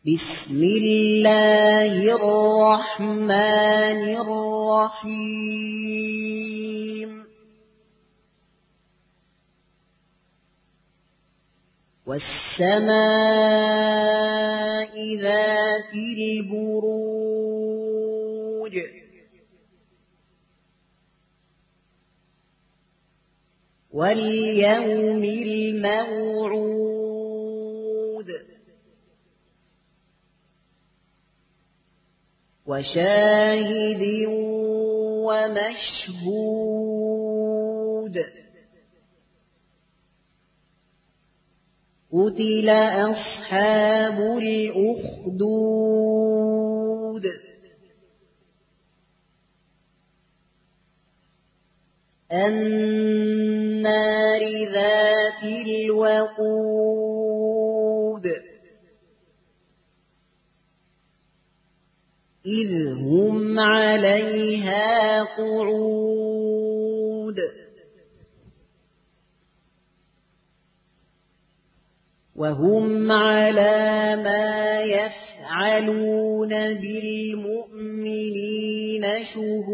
بسم الله الرحمن الرحيم والسماء ذات البروج واليوم الموعود وشاهد ومشهود قتل أصحاب الأخدود النار ذات الوقود إذ هم عليها قعود وهم على ما يفعلون بالمؤمنين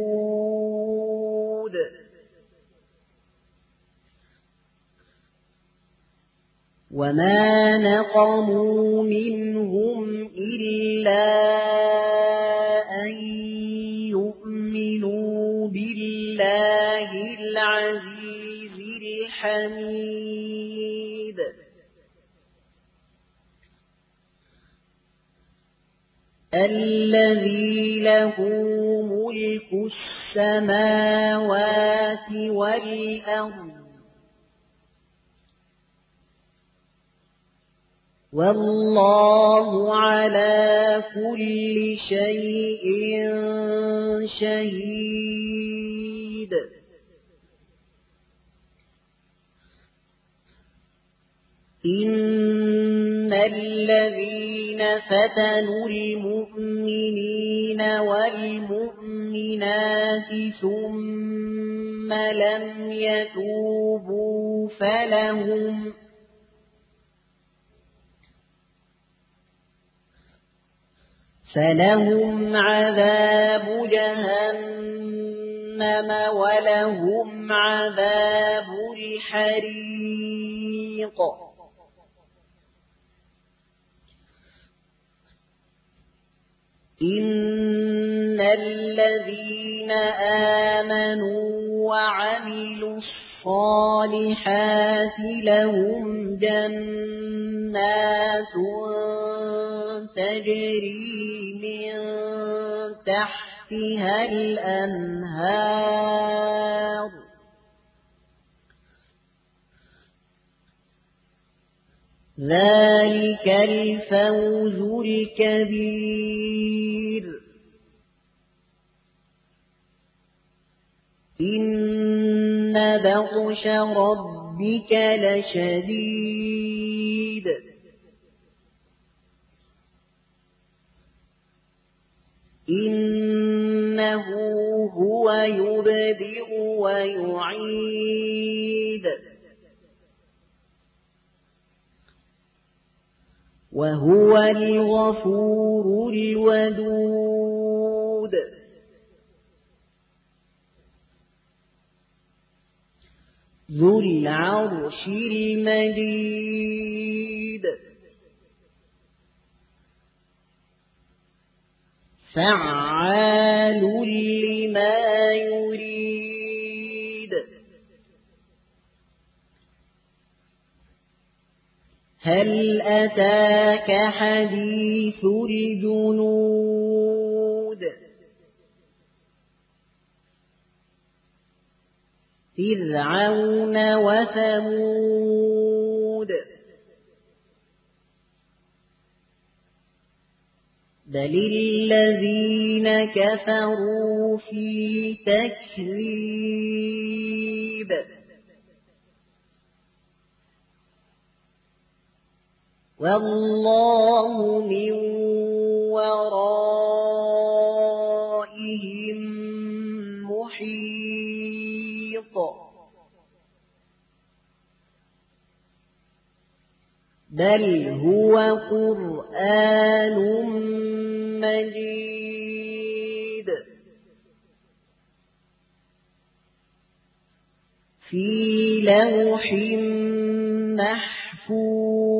شهود وما نقموا منهم إلا أن يؤمنوا بالله العزيز الحميد الذي له ملك السماوات والأرض والله على كل شيء شهيد إن الذين فتنوا المؤمنين والمؤمنات ثم لم يتوبوا فلهم عذاب جهنم ولهم عذاب الحريق إن الذين آمنوا وعملوا الصالحات لهم جنات تجري من تحتها الأنهار ذلك الفوز الكبير إن بطش ربك لشديد إنه هو يبدئ ويعيد وهو الغفور الودود ذو العرش المجيد فعال لما يريد هل أتاك حديث الجنود فرعون وثمود بل الذين كفروا في تكذيب والله من ورائهم محيط بل هو قرآن مجيد في لوح محفوظ